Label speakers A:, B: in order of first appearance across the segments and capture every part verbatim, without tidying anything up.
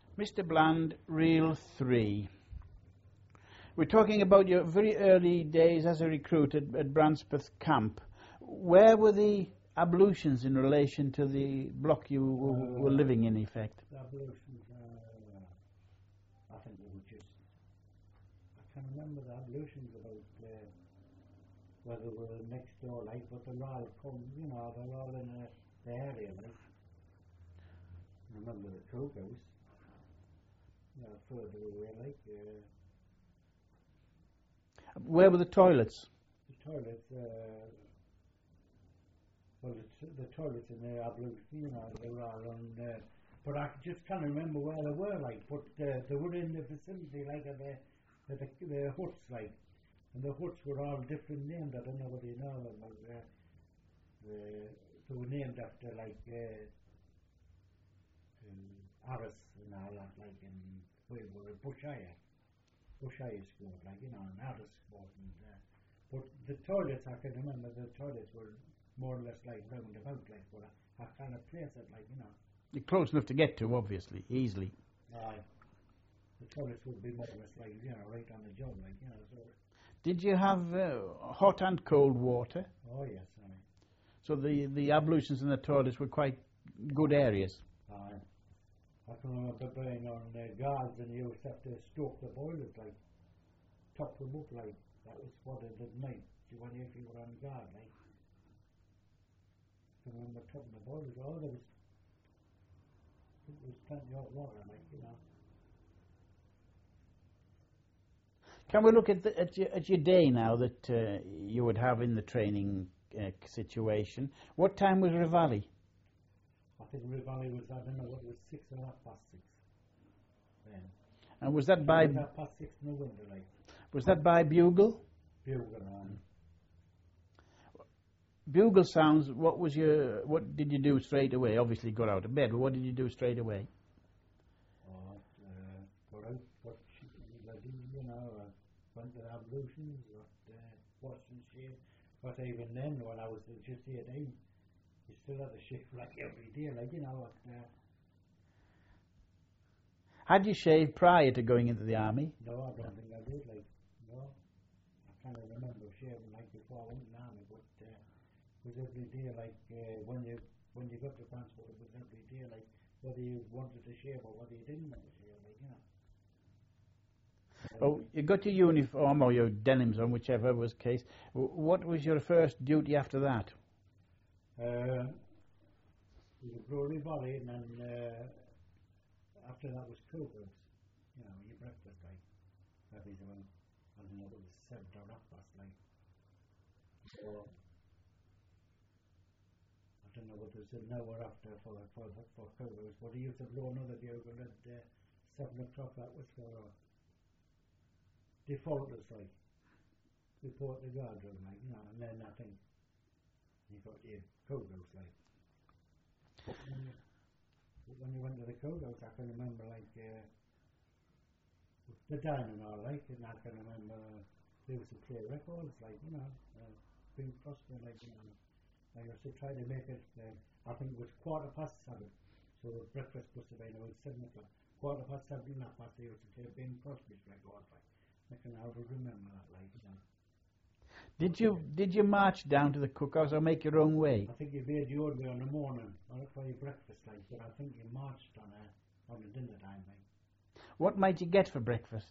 A: Mister Bland, Reel three. We're talking about your very early days as a recruit at, at Branspeth Camp. Where were the ablutions in relation to the block you w
B: Uh,
A: were living in, effect?
B: The ablutions, uh, I think they were just, I can remember the ablutions about uh, whether they were next door, like, but they're all come, you know, they're all in uh, the area, like. I remember the cookhouse, you know, further away, like, uh,
A: Where were the toilets?
B: the toilets, uh, well, the, t the toilets in the ablutions, you know, they were all on, uh, but I just can't remember where they were, like, but uh, they were in the vicinity, like, of the, of the, the huts, like, and the huts were all different named. I don't know whether you know them, but uh, the, they were named after, like, uh, um, Aris and all that, like, in, we were at Bushire, Bushire School, like, you know, and Aris School, and, uh, but the toilets, I can remember the toilets were more or less, like, round about, like, but I, I kind of place it, like, you know.
A: You're close enough to get to, obviously, easily.
B: Aye. The toilets would be more or less like, you know, right on the job, like, you know, so.
A: Did you have uh, hot and cold water?
B: Oh, yes, aye.
A: So the, the ablutions and the toilets were quite good areas?
B: Aye. I can remember being on uh, guards and you used to have to stoke the boilers, like, top them up, like, that was what it did night, when if you were on guard, like. I can remember topping the boilers, oh, there was, there was plenty of water, like, you know.
A: Can we look at, the, at, your, at your day now that uh, you would have in the training uh, situation? What time was Rivali?
B: I think Rivali was, I don't know what it was, six or half past six then.
A: And was that by,
B: It was half past six in the winter, like.
A: was that by bugle?
B: Bugle on.
A: Bugle sounds, what was your, what did you do straight away? Obviously got out of bed, but what did you do straight away?
B: Oh, uh, got out, what, you know, uh, went to the ablutions, what, uh, washed and shaved. But even then, when I was just eighteen, you still had to shave like every day, like, you know, what, uh,
A: Had you shaved prior to going into the army?
B: no, I don't think I did, like, no. I kind of remember shaving, like, before I went in the army, but, uh, it was every day, like, uh, when you, when you got to transport, it was every day, like, whether you wanted to shave or whether you didn't want to shave, like, you know.
A: Oh, you got your uniform or your denims on, whichever was the case. W- What was your first duty after that?
B: Uh, it was Glory Valley, and then uh, after that was Coopers. You know, your breakfast, like, maybe about, I don't know, it was seven or half past, like. So, I don't know what it was an hour after for, for, for Coopers, but he used to blow another bugle at uh, seven o'clock, that was for uh, defaulters, like, report the guard room, like, you know, and then I think you got your Coopers, like. But when you, but when you went to the Coopers, I can remember, like, uh, the dining hall, like, and I can remember they used to play records, like, you know, uh, Bing Crosby, like, you know. I used to try to make it, uh, I think it was quarter past seven, so the breakfast must have been about seven o'clock. Quarter past seven, half past, they used to play Bing Crosby's records, like. I can I would remember that, like, you know.
A: Did you did you march down to the cookhouse or make your own way?
B: I think you made your way on the morning or for your breakfast, like, but I think you marched on a on a dinner time, like.
A: What might you get for breakfast?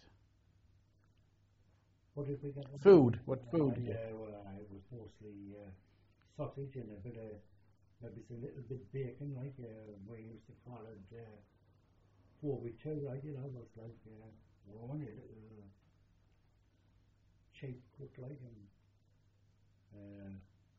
B: What did we get?
A: Food. What food
B: Uh,
A: did you
B: yeah, well, uh, it was mostly uh, sausage and a bit of maybe a little bit bacon, like uh, we used to call it uh, four with two, like, you know, it was like uh, only a little uh, cheap cook, like, and uh,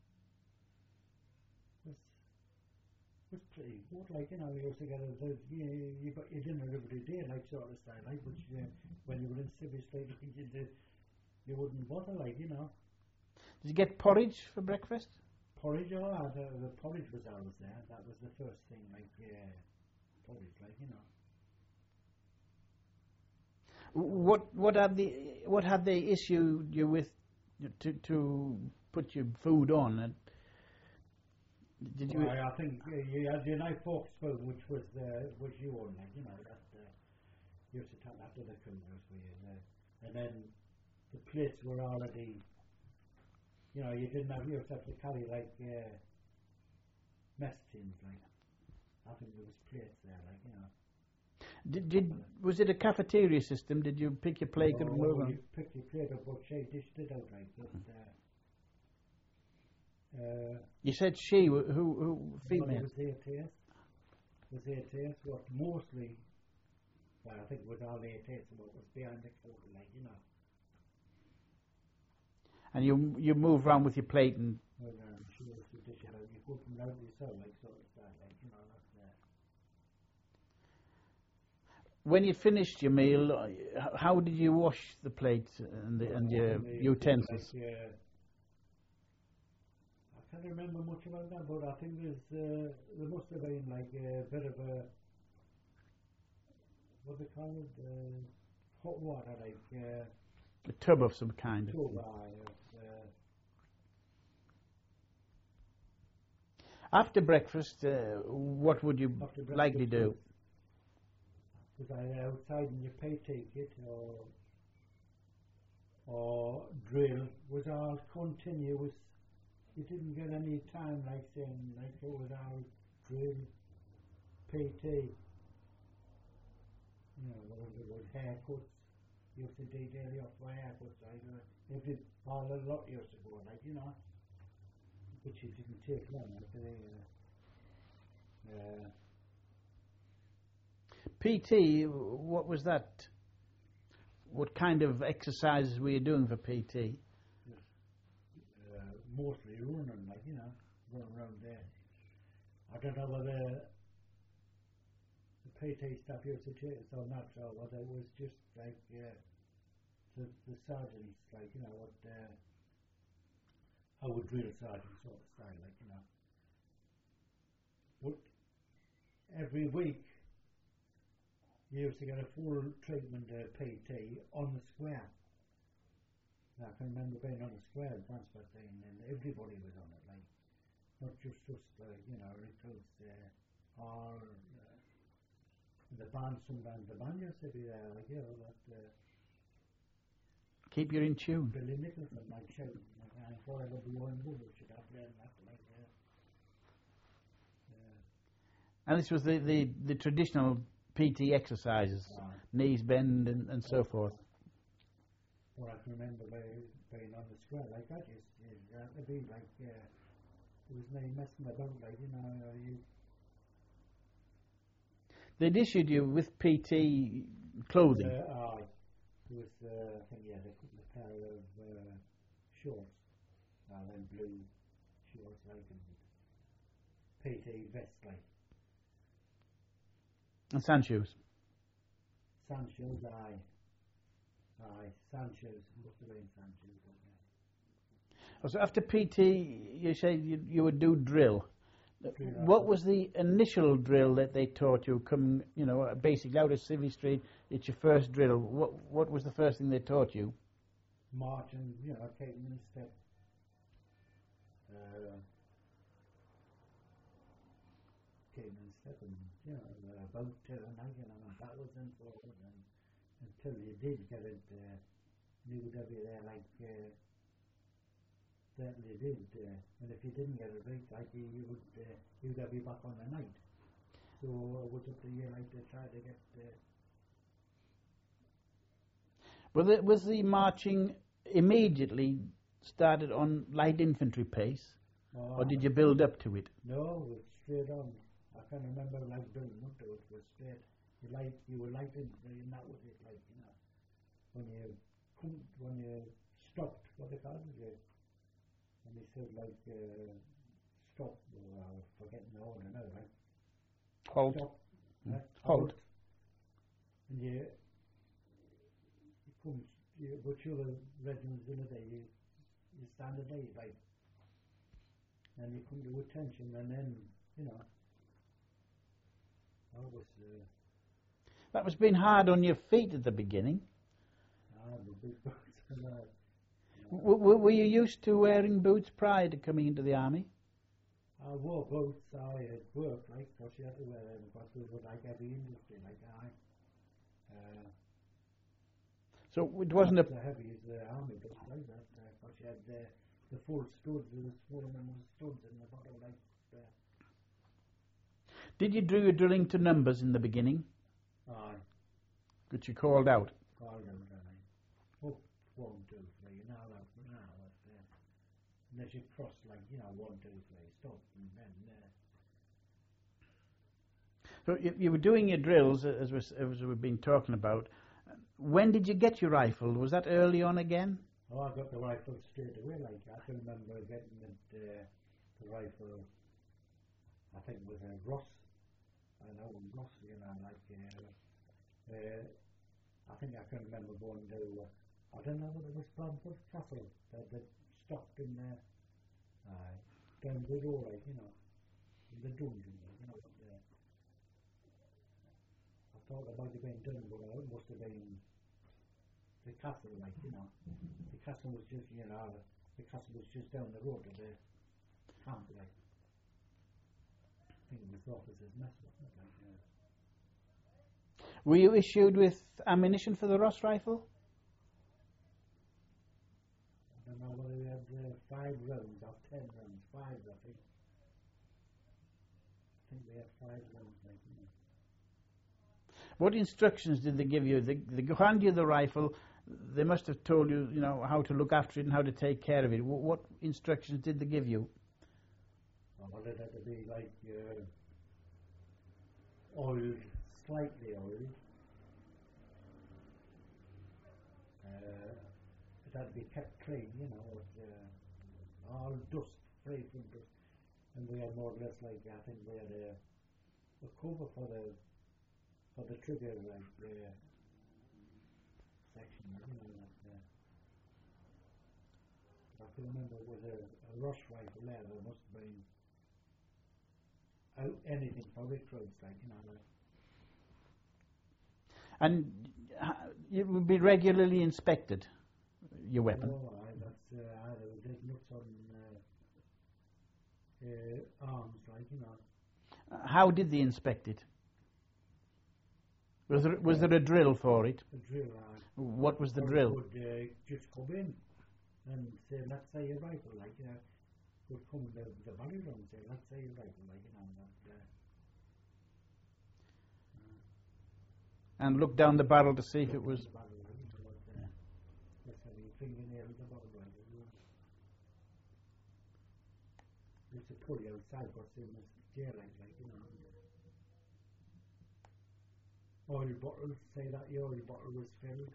B: was was pretty good, like, you know. We used to get a, the, you, you got your dinner every day, like, sort of style, like, which uh, when you were in civil state, like, you did, you wouldn't bother, like, you know.
A: Did you get porridge for breakfast?
B: Porridge, oh, uh, the, the porridge was always there. That was the first thing, like, uh, porridge, like, you know.
A: What what had the what had they issued you with to to put your food on? And did you?
B: Well, I, I think uh, you had your knife fork spoon, which was uh, was you on, like, you know, that uh, you used to take that to the cookhouse for you, uh, and then the plates were already, you know, you didn't have, you used to have to carry like uh, mess tins, like, I think there was plates there, like, you know.
A: Did, did was it a cafeteria system? Did you pick your plate
B: oh,
A: and move on?
B: You picked your plate up, but she dished it out, like, but, uh, uh,
A: You said she, who, who female?
B: No, it was A T S. It was A T S, what mostly, well, I think it was all A T S, what was behind the counter, like, you know.
A: And you you move around with your plate and...
B: Well, um, she was to dish it out, you couldn't out yourself, like, sort of that, like, you know, that's uh,
A: When you finished your meal, uh, h- how did you wash the plates and, the, and your
B: and they-
A: utensils?
B: Like, uh, I can't remember much about that, but I think there's, uh, there must have been like a bit of a, what they call it, uh, hot water, like, uh,
A: A tub of some kind. of
B: tube,
A: thing.
B: uh, uh,
A: After breakfast, uh, what would you
B: after
A: likely
B: breakfast
A: do?
B: Was, was either outside in your pay ticket or or drill was all continuous. You didn't get any time like saying like it was all drill, P T. You know, there was, there was haircuts. You used to detail you off for haircuts. Like, uh, if it all a lot years ago, like, you know, which it didn't take long. Like, they, uh, uh,
A: P T, what was that? What kind of exercises were you doing for P T?
B: uh, mostly running, like, you know, running around there. I don't know whether the P T staff used to take us or not, or whether it was just like uh, the, the sergeants, like, you know, what uh, how would drill sergeant sort of style, like, you know. But every week you used to get a full treatment uh, P T on the square. Now, I can remember being on the square at Bransford Dean, and everybody was on it, like, not just us, uh, you know, recruits, uh, or uh, the band, sometimes the band used to be there, like, you know, that uh,
A: Keep you in tune.
B: Billy Nicholson might shout, like, I'm forever blowing bullets, should I play that, like, uh, uh,
A: And this was the, the, the traditional P T exercises,
B: uh,
A: knees bend and, and so forth.
B: or I can remember being, being on the square like that, used to uh, it'd be like, uh, there was no messing about, like, you know, uh, you,
A: They'd issued you with P T clothing.
B: Uh, aye. There was, uh, I think, yeah, a couple of pair of uh, shorts, and then blue shorts, like, and P T vest, like,
A: And sand shoes.
B: sand shoes, aye. Aye, sand shoes, must have been sand shoes, wasn't it?
A: So after P T, you said you, you would do drill.
B: Drill,
A: What
B: aye.
A: was the initial drill that they taught you? Coming, you know, basically out of Civvy Street, it's your first drill. What what was the first thing they taught you?
B: Marching, you know, keeping in step. Uh, keeping in step, and, you know, uh, about turn, like, you know, and backwards and forwards, and until you did get it, uh, you would have you there, like, uh, certainly did, uh, and if you didn't get it right, like, you, you would, uh, you would have you back on the night. So it was up to you, like, to try to get, uh,
A: Was the, was the marching immediately started on light infantry pace, or did you build up to it?
B: no, it was straight on. I can't remember, like, building up to it, it was straight. You like, you were like, and that was it, like, you know, when you come, when you stopped, what they call it, you, and they said, like, uh, stop, or I was forgetting the order now, right?
A: Halt.
B: Stop,
A: Mm.
B: uh,
A: Halt.
B: and you, you come, you go through the regiments in a day, you, you stand a day, like, and you come to attention, and then, you know, I was, uh,
A: That must have been hard on your feet at the beginning.
B: ah, the big boots, and, uh,
A: W- w- were you used to wearing boots prior to coming into the army?
B: I wore boots, I at work, like, because you had to wear them, because we were like every industry, like, I, uh,
A: So it wasn't a...
B: Not so heavy as the army books like that, uh, but you had uh, the full studs, there was four of them with studs in the bottom like uh,
A: Did you do your drilling to numbers in the beginning,
B: aye,
A: which you called out?
B: called them, aye. Up, one, two, three, now that, now that, uh, unless you cross like, you know, one, two, three, stop, and then, uh,
A: So you, you were doing your drills, uh, as, we, as we've been talking about. When did you get your rifle? Was that early on again?
B: oh, I got the rifle straight away, like, I can remember getting it, uh, the rifle, I think it was a Ross, I know, Ross, you know, like, uh, uh, I think I can remember going to, uh, I don't know what it was, Bramford Castle, that, that stopped in there, uh, down the road, like, you know, in the dungeon, you know, uh, I thought it might have been done, but it must have been the castle, like, you know, the castle was just, you know, the castle was just down the road to the camp, like, I think it was the officers' mess, wasn't it, like, uh,
A: Were you issued with ammunition for the Ross rifle?
B: I don't know whether we had uh, five rounds or ten rounds, five, I think. I think we had five rounds, like, you know.
A: What instructions did they give you? They, they hand you the rifle. They must have told you, you know, how to look after it and how to take care of it. What, what instructions did they give you?
B: Well, it had to be like uh, oiled, slightly oiled. Uh, it had to be kept clean, you know, with, uh, all dust, free from dust. And we had more or less like, I think we had a, a cover for the for the trigger, like, uh, section, you know, like, uh, I can remember it was a, a Ross rifle there, there must have been out anything for recruits, like, you know, like,
A: And uh, it would be regularly inspected, your weapon.
B: oh, aye, that's, uh, aye, they were dead nuts on, uh, uh, arms, like, you know.
A: Uh, How did they inspect it? Was there, was there a drill for it?
B: The drill, aye.
A: What was the
B: Or
A: drill?
B: would uh, just come in and say, let's say your rifle, like, you know, would come the, the barrier and say, let's say your rifle, like, you know, that, uh,
A: And look down the barrel to see if it was...
B: the barrel, like, you know, like, uh, let's have your fingernail at the bottom, like, you know. Used to pull you outside, what's in the jail, like, like, you know. Oil bottles, say that your oil bottle was filled.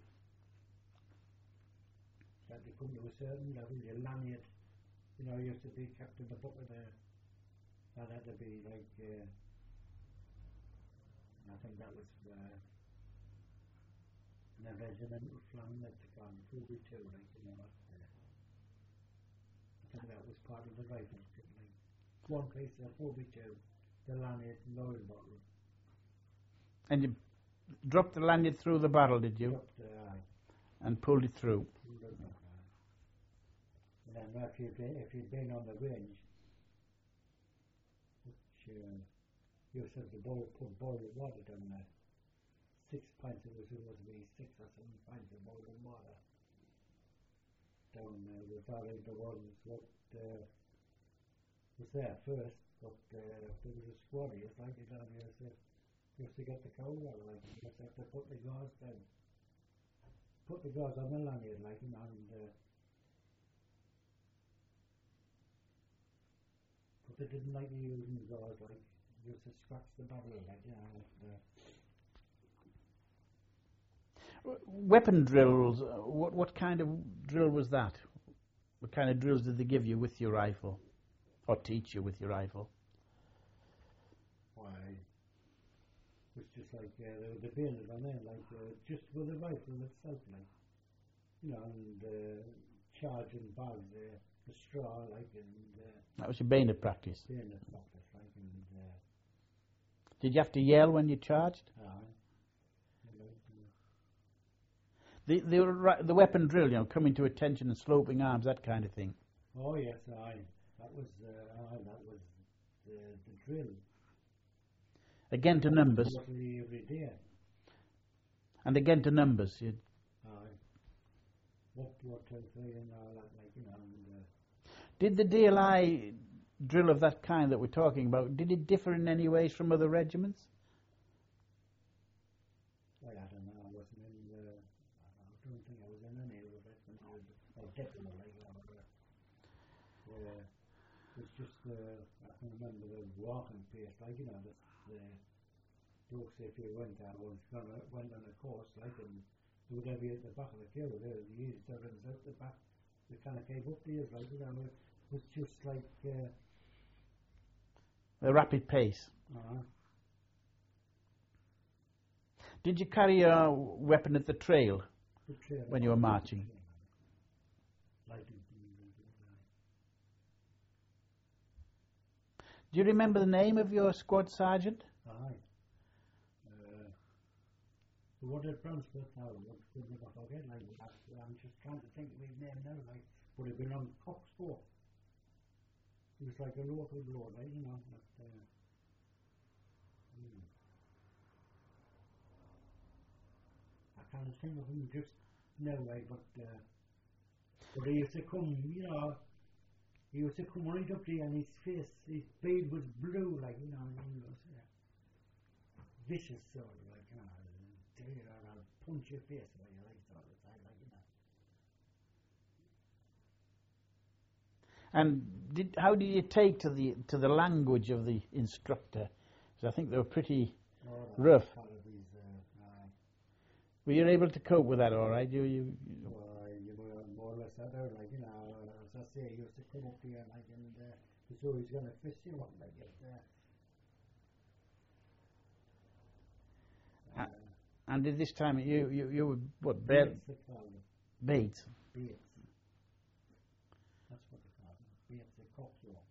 B: That to come to a certain level, your lanyard, you know, used to be kept in the bucket there. That had to be like, uh, I think that was uh, an regimental flan that they called four B two, like, you know, uh, I think that was part of the rifle kit, like, one piece of four B two, the lanyard and the oil bottle.
A: And you dropped the lanyard through the barrel, did you?
B: Dropped the eye.
A: And pulled it through.
B: And then if you'd been, if you'd been on the range, which uh, you said the boil, put boiling water down there, six pints, it was supposed to be six or seven pints of boiling water down there. We thought it was what uh, was there first, but uh, there was a squad, it's like it down here, so you have to get the cold water, like, you just have to put the gauze down. Put the gauze on the lanyard, like, you know, and uh, but they didn't like you using the gauze, like, you used to scratch the barrel, like, you know, and, uh,
A: W- Weapon drills, uh, what, what kind of drill was that? What kind of drills did they give you with your rifle? Or teach you with your rifle?
B: why, it was just like, uh, they were debated on there, like, uh, just with the rifle itself, like, you know, and uh, charging bags, uh, the straw, like, and uh,
A: That was your bayonet practice.
B: bayonet practice, like, and uh,
A: Did you have to yell when you charged?
B: aye, you know, and
A: The, the, ri- the weapon drill, you know, coming to attention and sloping arms, that kind of thing.
B: oh yes, aye, that was, uh, aye, that was the, the drill.
A: Again to numbers.
B: Quarterly every day,
A: And again to numbers. You,
B: aye. up one, two, three, and all that, like, you know, and, uh,
A: Did the D L I drill of that kind that we're talking about, did it differ in any ways from other regiments?
B: well, I don't know, I wasn't in the, I don't think I was in any of the regiment, I was, oh, definitely, you know, uh, uh, it's just, uh, I can remember the walking pace, like, you know, the, the blokes, if you went out, was gonna, went on a course, like, and they would be at the back of the queue, they used their runs out the back, they kind of gave up the years, like, you know, it was just like, uh,
A: A rapid pace.
B: uh,
A: Did you carry your weapon at the trail
B: the trail
A: when you were marching?
B: Like,
A: Do you remember the name of your squad sergeant?
B: aye. Uh, what did Brunswick now? What could never forget? Like, I, I'm just trying to think of his name now. Like, would have been on Coxbow. He was like a local bloke, like, you know. But, uh, hmm. I can't think of him just now, like, but uh, but he used to come, you know. He used to come right up there, and his face, his beard was blue, like, you know. And he was uh, vicious sort of, like, you know. And I'll punch your face where you like all the time, like, you know.
A: And did, how did you take to the to the language of the instructor? Because I think they were pretty
B: Oh,
A: rough.
B: part of his, uh, uh,
A: Were you able to cope with that all right? You, you, you
B: well, you were more or less that out, like, you know, as I say, he used to come up here, like, and uh, he saw he's going to fist you up, like, it, uh,
A: Uh, and did this time you you, you were what bare
B: Bates, they call them.
A: Bates?
B: Bates. That's what they call them. Bates, they cock you up.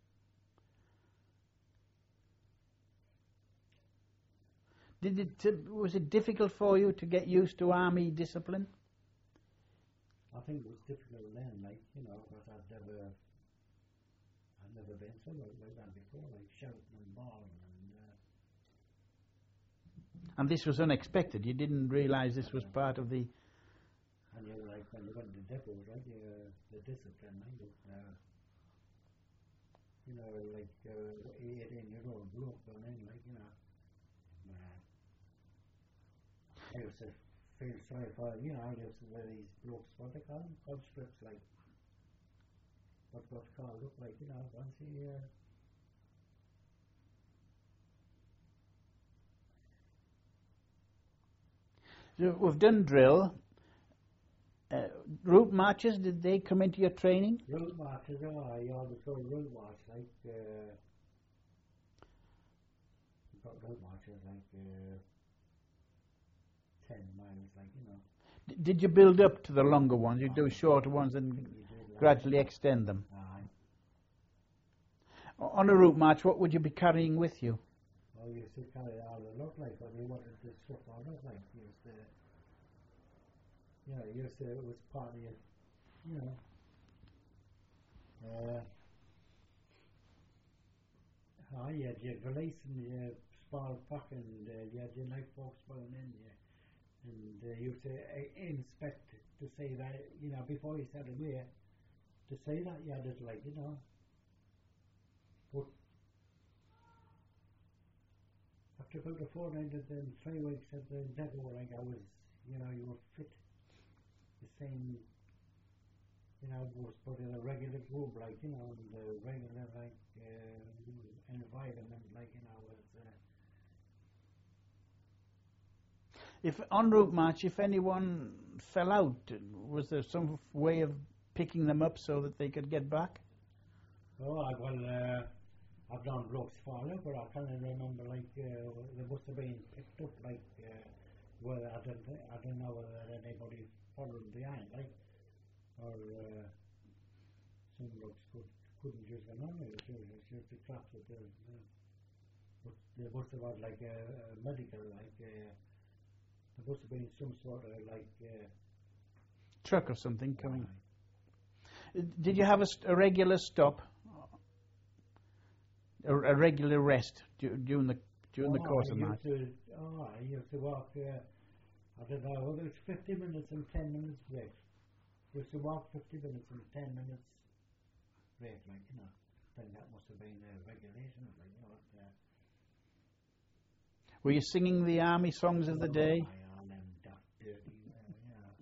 A: Did it uh, was it difficult for you to get used to army discipline?
B: I think it was difficult then, like, you know, because I'd never, I'd never been so like, like that before, like shouting and bawling and, uh,
A: And this was unexpected. You didn't realise this was part of the.
B: and you know, like, when you went to depot, right, you, uh, the discipline, like, it, uh, you know, like, uh, eighteen year old bloke going in, like, you know, uh, I used to feel sorry for, you know, I used to wear these blokes, what they call them, conscripts, like, what what's called look like, you know, once he, uh,
A: So we've done drill. Uh, route marches, did they come into your training?
B: route marches, oh, I always go route march, like, uh, we've got route marches, like, uh, ten miles, like, you know.
A: D- did you build up to the longer ones? You do shorter ones and
B: You do, like,
A: gradually extend them.
B: aye.
A: O- On a route march, what would you be carrying with you?
B: Oh, you used to carry all the look like when you wanted to stuff on it, like, you used to, you know, you used to, it was part of your, you know, uh, oh, you had your valise and your small pack, and uh, you had your knife box thrown in you, and uh, you used to uh, inspect to say that, you know, before you set away, to say that you had it, like, you know, but after about a fortnight and then three weeks at the depot, like, I was, you know, you were fit, the same, you know, was put in a regular group, like, you know, and the regular, like, uh, environment, like, you know, was, uh,
A: If en route march, if anyone fell out, was there some way of picking them up so that they could get back?
B: oh, I, well, uh, I've done blokes fall out, but I can't remember, like, uh, they must have been picked up, like, uh, whether, I don't, thi- I don't know whether anybody followed behind, like, or, uh, some blokes could, couldn't just go on with it, it was just the class that they, uh, but they must have had, like, a, a medical, like, uh, there must have been some sort of, like, uh,
A: Truck or something coming.
B: uh,
A: Did you have a, st- a regular stop? A, a regular rest du- during the during the
B: oh,
A: course
B: I
A: of the march?
B: used to, oh, I used to walk, uh, I don't know, whether it's fifty minutes and ten minutes break. We used to walk fifty minutes and ten minutes break, like, you know. Then that must have been a regulation, like, you know. Uh,
A: Were you singing the army songs of the day?
B: I am that dirty, uh, yeah.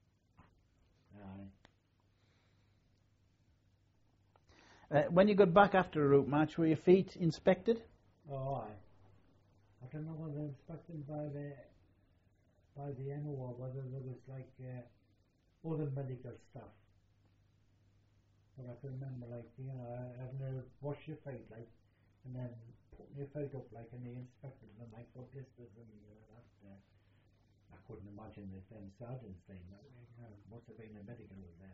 A: Uh, when you got back after a route march, were your feet inspected?
B: Oh, aye. I don't know whether inspected by the by the M O or whether there was like uh, other medical stuff. But I can remember, like, you know, having to wash your feet, like, and then putting your feet up, like, and they inspected them, like, for blisters and uh, that. Uh, I couldn't imagine the them sergeants thing. Like, you know, must have been a medical there.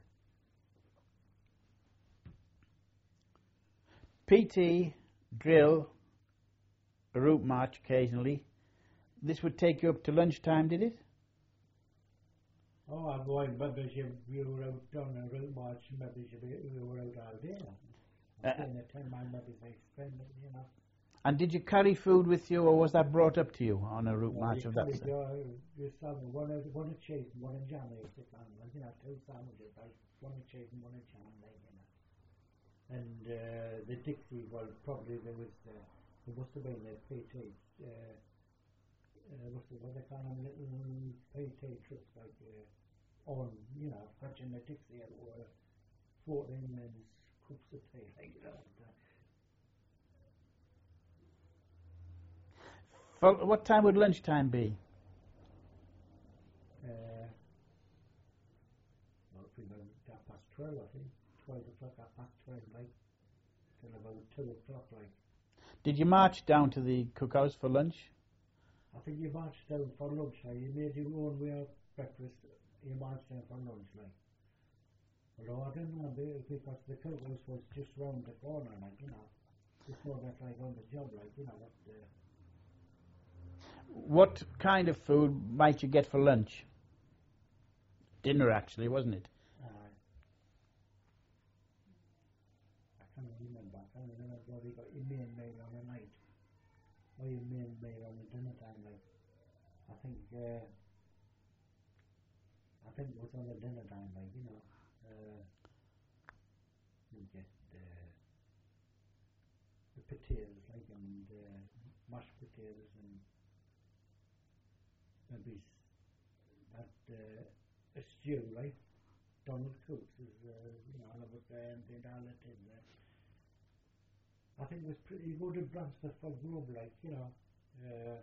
A: P T, drill, a route march occasionally. This would take you up to lunchtime, did it?
B: Oh, I'm going, maybe you, you were out on a route march, maybe you, you were out all day. I'm
A: Uh,
B: saying a ten mile, maybe they spend it, you know.
A: And did you carry food with you, or was that brought up to you on a route
B: Yeah,
A: march
B: you
A: of that
B: carried
A: sort?
B: your, your salmon, one of, one of cheese and one of jam, you sit down, like, you know, two sandwiches, like, one of cheese and one of jam, like, you know. And uh, the Dixie, well, probably there was, uh, there must have been a P T, uh, uh, what's the, what they call them, little P T trips, like, uh, on, you know, fetching the Dixie out or fourteen minutes cups of tea, like, you know. And,
A: For, what time would lunchtime be?
B: uh, well, we went half past twelve, I think, twelve o'clock, half past twelve, like, till about two o'clock, like.
A: Did you march down to the cookhouse for lunch?
B: I think you marched down for lunch, like, you made your own way of breakfast, you marched down for lunch, like. Although I didn't know, be- because the cookhouse was just round the corner, like, you know, just more or less like on the job, like, you know, that, uh,
A: What kind of food might you get for lunch? Dinner, actually, wasn't it?
B: uh, I can't remember, I can't remember whether you got your main meal on the night, or your main meal on the dinner time, like. I think, uh, I think it was on the dinner time, like, you know, uh, you get, uh, the potatoes, like, and, uh, mashed potatoes, and maybe s- that, uh, a stew, like, Donald Cook's is, uh, you know, I was there and did all it in there. I think it was pretty good at Bransford for grub, like, you know, uh,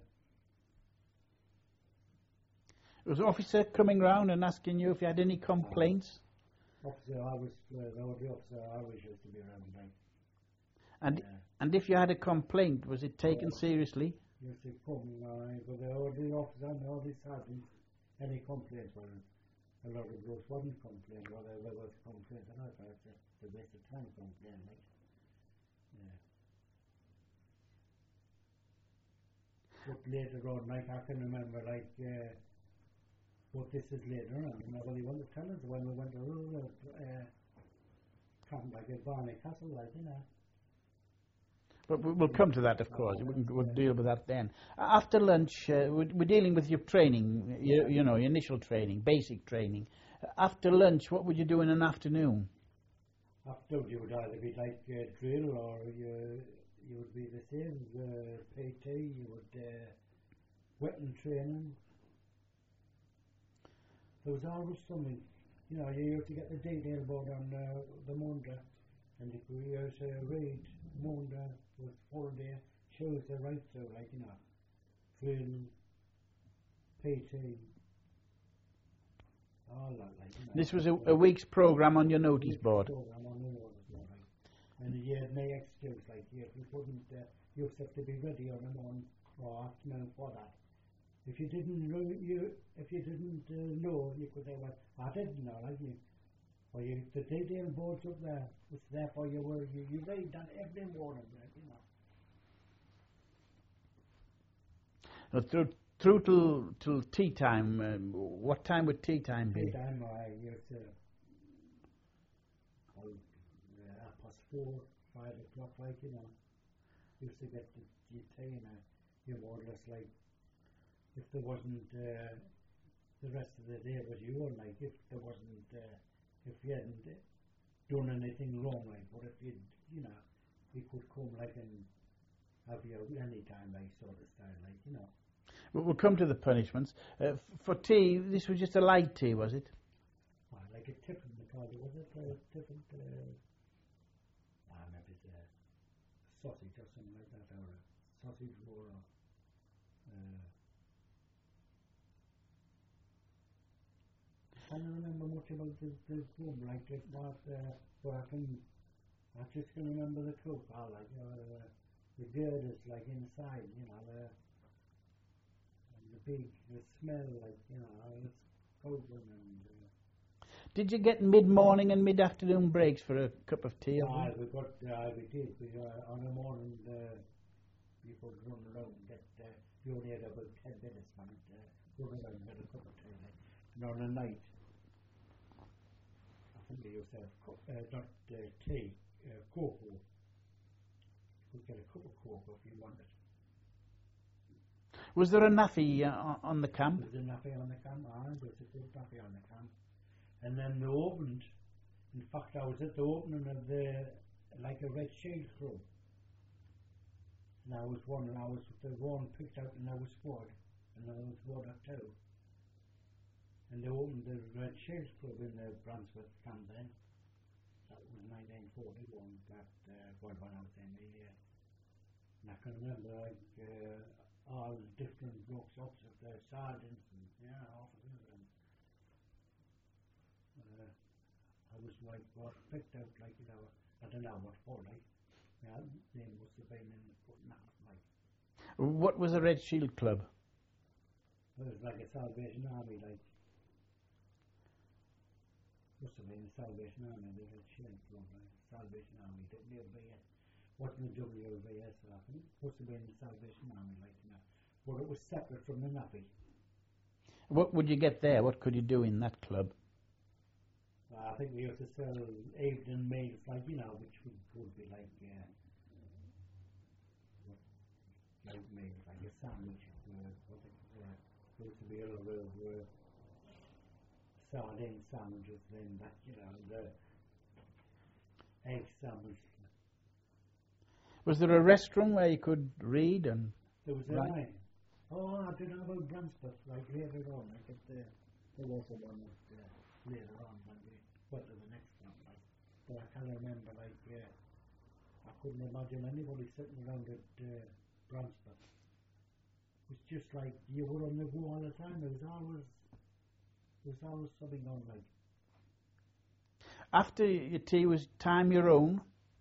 A: Was the officer coming round and asking you if you had any complaints?
B: officer, I was, uh, the only officer I was used to be around, like,
A: And
B: uh,
A: and if you had a complaint, was it taken
B: Oh.
A: seriously?
B: used to come, uh, but the only officer and all this hadn't any complaints, well, a lot of those wasn't complained, whether there was complaints or not, but it's just the waste of time complaint, like, yeah. But later on, like, I can remember, like, uh, but this is later on, and nobody wanted to tell us when we went to rural, uh, camp, like at Barney Castle, like, you know.
A: But we- we'll come to that, of course.
B: Oh,
A: We can,
B: yeah.
A: we'll deal with that then. After lunch, uh, we're, we're dealing with your training, you, you know, your initial training, basic training. After lunch, what would you do in an afternoon?
B: After you would either be like uh, drill or you you would be the same, the P T, you would uh, wetting training. There was always something, you know, you used to get the detail board on uh, the Monday, and if we used to read Monday was full day, Tuesday right through, like, you know, drill, P T, all that, like, you know.
A: This was a, a week's programme on your notice
B: Week's
A: board.
B: program on the notice board, like. And you had no excuse, like, you, you couldn't, uh, you used to have to be ready on the morning or afternoon for that. If you didn't know, you, if you didn't uh, know, you could say, well, I didn't know, like, you, or you, the detail board's up there, it's there for you, where you, you read that every morning, like, you know.
A: Uh, through through till, till tea time, um, what time would tea time
B: Tea
A: be?
B: time, I used to, well, uh, half past four, five o'clock, like, you know, used to get the, the tea, and uh, you more or less, like, if there wasn't, uh, the rest of the day was your, like, if there wasn't, uh, if you hadn't done anything wrong, like, but if you, you know, you could come like and have you any time, like sort of style, like, you know.
A: But we'll come to the punishments. Uh, f- for tea, this was just a light tea, was it?
B: Oh, like a tiffin, because it was it a different, uh, ah, maybe it's a sausage or something like that, or a sausage roll, or, uh, I can't remember much about the, the room, like it was, uh, but I can, I just can remember the cook, all like, you know, the, the girders, like inside, you know, the, and the big, the smell, like, you know, it's open and, uh,
A: Did you get mid-morning and mid-afternoon breaks for a cup of tea? or
B: ah,
A: something?
B: we got, uh, we did, we, uh, on the morning, uh, you could run around and get, uh, you only had about ten minutes, man, uh, run around and get a cup of tea, like, and on the night, I think they used to have, co- uh, not uh, tea, uh, cocoa. You could get a cup of cocoa if you wanted.
A: Was there a naffy uh, on the camp?
B: There was a nappy on the camp, ah, there was a good nappy on the camp. And then they opened, in fact I was at the opening of the, like a Red Shield Club. And I was one, and I was the one picked out and I was squad, and I was one or two. And they opened the Red Shield Club in the Brunswick camp then. That was nineteen forty-one, that, uh, well, when I was in the, uh, and I can remember like, uh, all the different blocks up of the sergeants and, yeah, officers and, uh, I was like, what, picked out like, you know, I don't know what for, like, yeah, they must have been in the putting out, like,
A: What was a Red Shield Club?
B: it was like a Salvation Army, like, must have been the Salvation Army, the Red Shield Club, right? Salvation Army, the W V S, wasn't the W V S, I think, must have been the Salvation Army, like, you know, but it was separate from the Nappy.
A: What would you get there? What could you do in that club?
B: Uh, I think we used to sell evening meals, like, you know, which would, would be like, uh, like meals, like a sandwich, uh, what they, uh, there used to be a lot of, uh, sardine sandwiches, then that, you know, the egg sandwich.
A: Was there a restroom where you could read and...
B: There was a
A: Right.
B: line. Oh, I don't know about Brunswick, like later on, like at the, there was a one that, uh, later on when we went to the next one, like, but I can't remember, like, uh, I couldn't imagine anybody sitting around at, uh, Brunswick. It was just like, you were on the go all the time, there was always, there was always something on, like,
A: After your tea was time your own,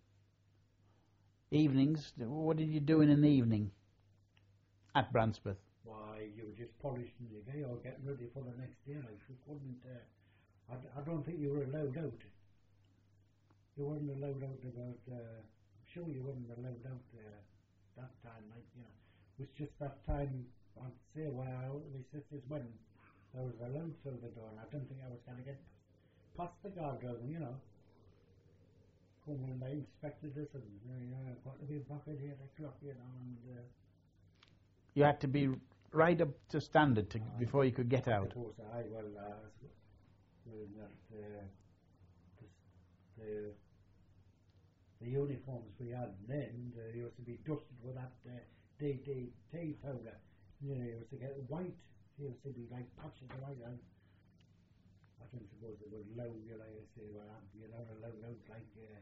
A: evenings, what did you do in an evening at Branspeth?
B: why, you were just polishing your day or getting ready for the next day, like, you couldn't, uh, I, d- I don't think you were allowed out. You weren't allowed out about, uh, I'm sure you weren't allowed out, uh, that time, like, you know, it was just that time, I'd say, when I, my sister's wedding, I was allowed through the door, and I didn't think I was going to get past the guardrail, you know. Come when they inspected us, and, uh, you know, got to be back at eight o'clock, you know, and, uh,
A: You had to be right up to standard to,
B: Uh,
A: before you could get
B: I
A: out.
B: suppose I, well, uh, with that, uh, the, the, the uniforms we had then, they used to be dusted with that uh, D D T powder. You know, you used to get white, it used to be like patches of white, and I don't suppose it was loud, you know, you say, well, you're not allowed out like, uh,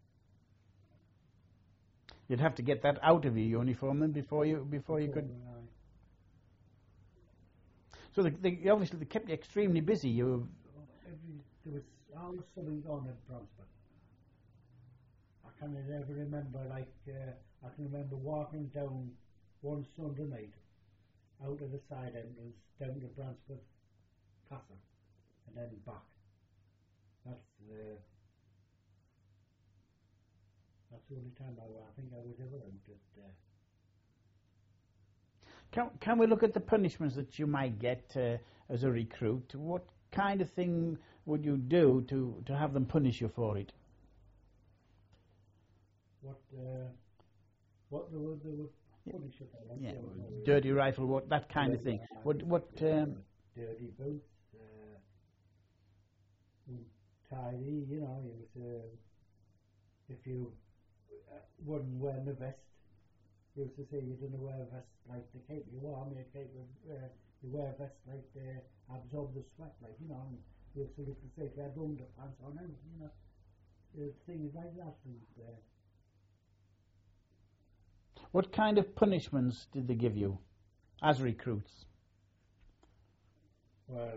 A: You'd have to get that out of your uniform then before you before you could.
B: before, uh,
A: So they, they obviously they kept you extremely busy. You were,
B: every, there was always something on at Brunswick. I can never remember, like, uh, I can remember walking down one Sunday night out of the side entrance down to Brunswick Castle and then back. That's the that's the only time I, I think I was ever out at. Uh,
A: can can we look at the punishments that you might get uh, as a recruit? What kind of thing would you do to, to have them punish you for it?
B: what uh, what they would they would punish you for?
A: Yeah,
B: uh,
A: dirty rifle, what that kind of thing. What what? Um,
B: dirty boots, uh, tidy, you know. You was, uh, if you uh, wasn't wearing a vest, you used to say you didn't wear a vest like to keep you warm. You keep uh, you wear a vest like to absorb the sweat, like you know. And you used to look to say if you had underpants on, and you know, uh, things like that. And, uh,
A: What kind of punishments did they give you as recruits?
B: well,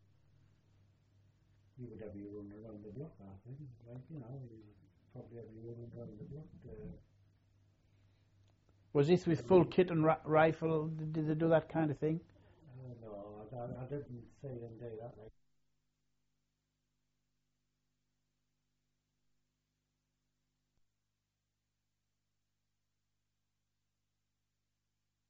B: you would have your run around the block, I think. Like you know, you probably have your run around the block. Uh,
A: Was this with full kit and ra- rifle? Did, did they do that kind of thing?
B: uh, no, I, I didn't see them do that. Like.